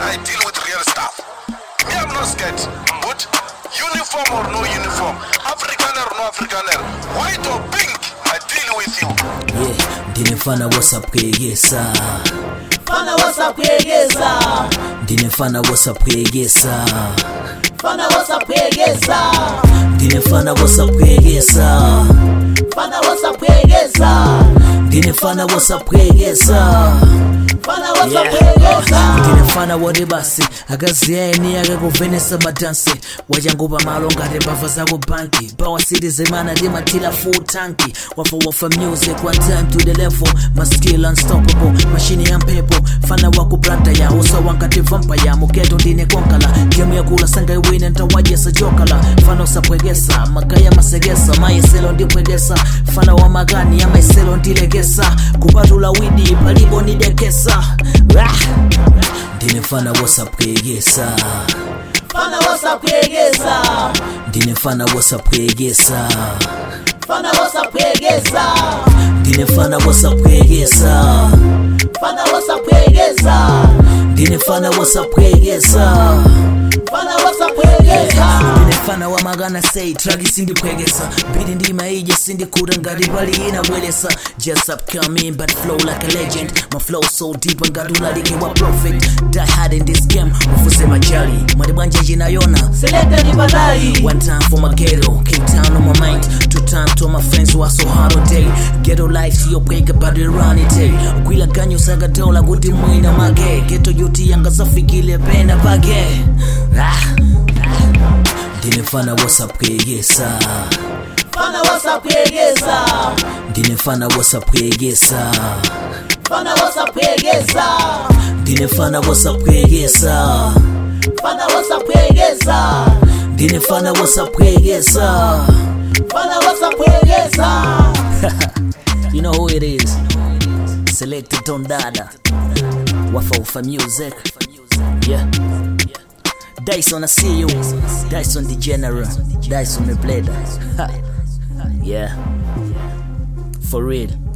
I deal with real stuff. Me, I'm not scared. But uniform or no uniform, Afrikaner or no Afrikaner, white or pink, I deal with you. Yeah, ndinefana WhatsApp kwegesa. Fana WhatsApp kwegesa. Ndinefana WhatsApp kwegesa. Fana WhatsApp kwegesa. Ndinefana WhatsApp kwegesa. Fana WhatsApp kwegesa. Ndinefana WhatsApp kwegesa. Fana WhatsApp kwegesa. Ndinefana wode basi akaziyeni akakuvenesa madansi wajangupa malo ngati mbava zako banki bawa city zemana ndimatila full tanki wafa music one time to the level my skill unstoppable machine ya mpepo fana wako branda ya usa wankati vampire muketo ndine konkala game ya kula sanga iwine ntawajesa jokala fana usapwegesa magaya masegesa mayeselo ndipwegesa fana wa magani ya maiselo ndilegesa kupatula widi palibo nidekesa ndinefana WhatsApp kwegesa. Fana WhatsApp kwegesa. Ndinefana WhatsApp kwegesa. Fana WhatsApp kwegesa. Ndinefana WhatsApp kwegesa. Fana WhatsApp kwegesa. Ndinefana WhatsApp kwegesa. Fana WhatsApp kwegesa. Ndinefana wa magana say tragi sindi kwegesa. Bidi ndima ije sindi kuda ngadi bali inabwelesa. Just upcoming but flow like a legend. My flow so deep and gadula like a prophet. Die hard in this game ufuse majali. Madibanja jinayona Selecta ni badali. One time for my ghetto, Cape Town on my mind. Two times to my friends who are so hard all day. Ghetto life siyo kweka bado iranite. Ukwila ganyo saga dola kuti mwina mage. Ghetto yuti yanga zafikile pena bage. Ndinefana WhatsApp kwegesa. Fana WhatsApp kwegesa. Ndinefana WhatsApp kwegesa. Fana WhatsApp kwegesa. Ndinefana WhatsApp kwegesa. Fana WhatsApp kwegesa. Ndinefana WhatsApp kwegesa. Fana WhatsApp kwegesa. You know who it is. Selected Don Dada. Wafa music. Yeah. Dyson, I see you. Dyson the General. Dyson the Blader. Yeah. For real.